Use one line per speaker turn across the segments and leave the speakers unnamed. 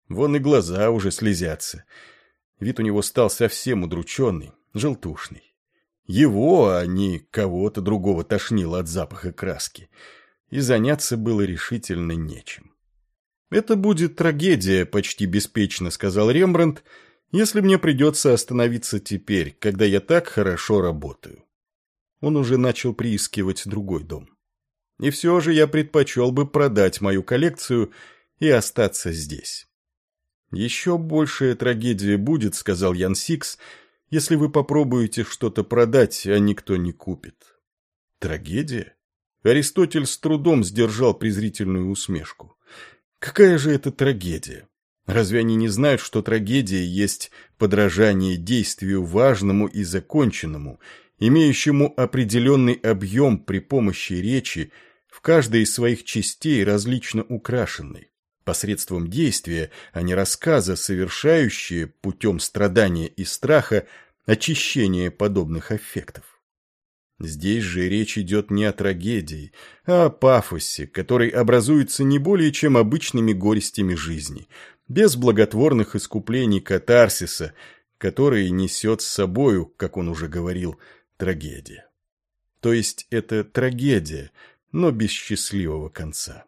Вон и глаза уже слезятся. Вид у него стал совсем удрученный, желтушный. Его, а не кого-то другого тошнило от запаха краски. И заняться было решительно нечем. «Это будет трагедия», — почти беспечно сказал Рембрандт, «если мне придется остановиться теперь, когда я так хорошо работаю». Он уже начал приискивать другой дом. «И все же я предпочел бы продать мою коллекцию и остаться здесь». «Еще большая трагедия будет», — сказал Ян Сикс, «если вы попробуете что-то продать, а никто не купит». «Трагедия?» Аристотель с трудом сдержал презрительную усмешку. «Какая же это трагедия? Разве они не знают, что трагедия есть подражание действию важному и законченному, имеющему определенный объем при помощи речи, в каждой из своих частей различно украшенной, посредством действия, а не рассказа, совершающие путем страдания и страха очищение подобных аффектов? Здесь же речь идет не о трагедии, а о пафосе, который образуется не более чем обычными горестями жизни, без благотворных искуплений катарсиса, которые несет с собою, как он уже говорил, трагедия. То есть это трагедия, но без счастливого конца.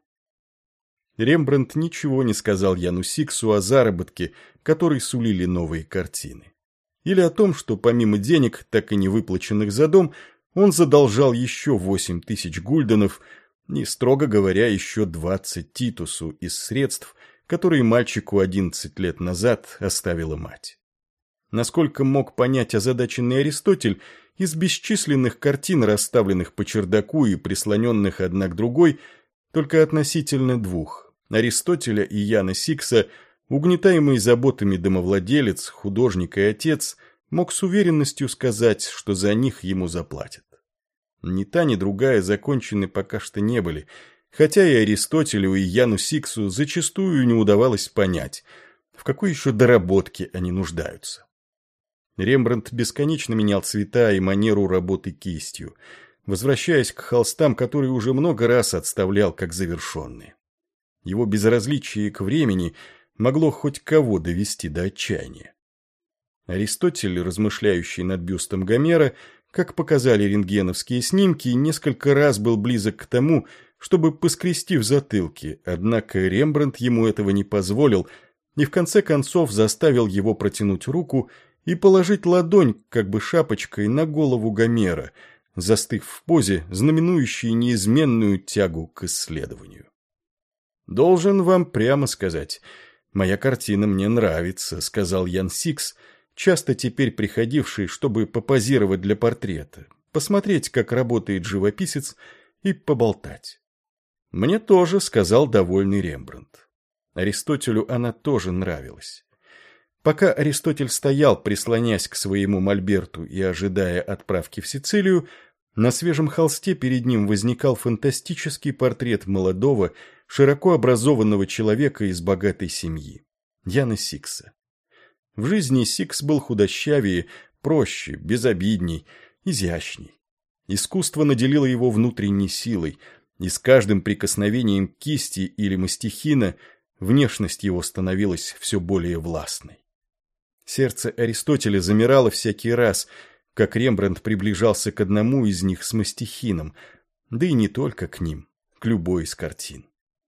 Рембрандт ничего не сказал Яну Сиксу о заработке, который сулили новые картины. Или о том, что помимо денег, так и не выплаченных за дом, он задолжал еще 8000 гульденов и, строго говоря, еще 20 Титусу из средств, которые мальчику 11 лет назад оставила мать. Насколько мог понять озадаченный Аристотель, из бесчисленных картин, расставленных по чердаку и прислоненных одна к другой, только относительно двух – Аристотеля и Яна Сикса, угнетаемый заботами домовладелец, художник и отец – мог с уверенностью сказать, что за них ему заплатят. Ни та, ни другая закончены пока что не были, хотя и Аристотелю, и Яну Сиксу зачастую не удавалось понять, в какой еще доработке они нуждаются. Рембрандт бесконечно менял цвета и манеру работы кистью, возвращаясь к холстам, которые уже много раз отставлял как завершенные. Его безразличие к времени могло хоть кого довести до отчаяния. Аристотель, размышляющий над бюстом Гомера, как показали рентгеновские снимки, несколько раз был близок к тому, чтобы поскрести в затылке, однако Рембрандт ему этого не позволил и в конце концов заставил его протянуть руку и положить ладонь, как бы шапочкой, на голову Гомера, застыв в позе, знаменующей неизменную тягу к исследованию. «Должен вам прямо сказать, моя картина мне нравится», — сказал Ян Сикс, часто теперь приходивший, чтобы попозировать для портрета, посмотреть, как работает живописец, и поболтать. «Мне тоже», — сказал довольный Рембрандт. Аристотелю она тоже нравилась. Пока Аристотель стоял, прислонясь к своему мольберту и ожидая отправки в Сицилию, на свежем холсте перед ним возникал фантастический портрет молодого, широко образованного человека из богатой семьи, Яна Сикса. В жизни Сикс был худощавее, проще, безобидней, изящней. Искусство наделило его внутренней силой, и с каждым прикосновением кисти или мастихина внешность его становилась все более властной. Сердце Аристотеля замирало всякий раз, как Рембрандт приближался к одному из них с мастихином, да и не только к ним, к любой из картин.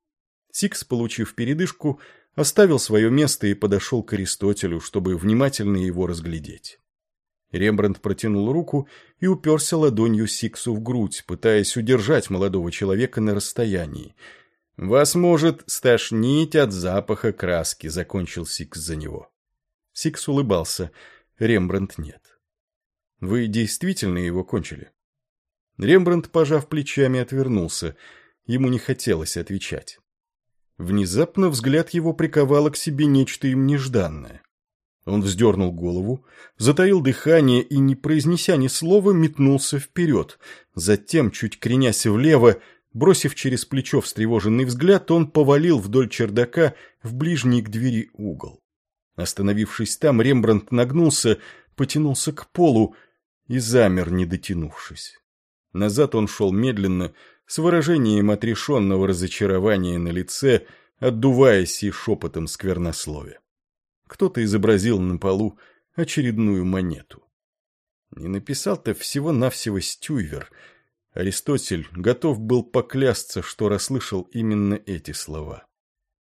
Сикс, получив передышку, оставил свое место и подошел к Аристотелю, чтобы внимательно его разглядеть. Рембрандт протянул руку и уперся ладонью Сиксу в грудь, пытаясь удержать молодого человека на расстоянии. «Вас может стошнить от запаха краски», — закончил Сикс за него. Сикс улыбался, Рембрандт нет. «Вы действительно его кончили?» Рембрандт, пожав плечами, отвернулся. Ему не хотелось отвечать. Внезапно взгляд его приковало к себе нечто им нежданное. Он вздернул голову, затаил дыхание и, не произнеся ни слова, метнулся вперед. Затем, чуть кренясь влево, бросив через плечо встревоженный взгляд, он повалил вдоль чердака в ближний к двери угол. Остановившись там, Рембрандт нагнулся, потянулся к полу и замер, не дотянувшись. Назад он шел медленно, с выражением отрешенного разочарования на лице, отдуваясь и шепотом сквернословия. Кто-то изобразил на полу очередную монету. Не написал-то всего-навсего Стюйвер. Аристотель готов был поклясться, что расслышал именно эти слова.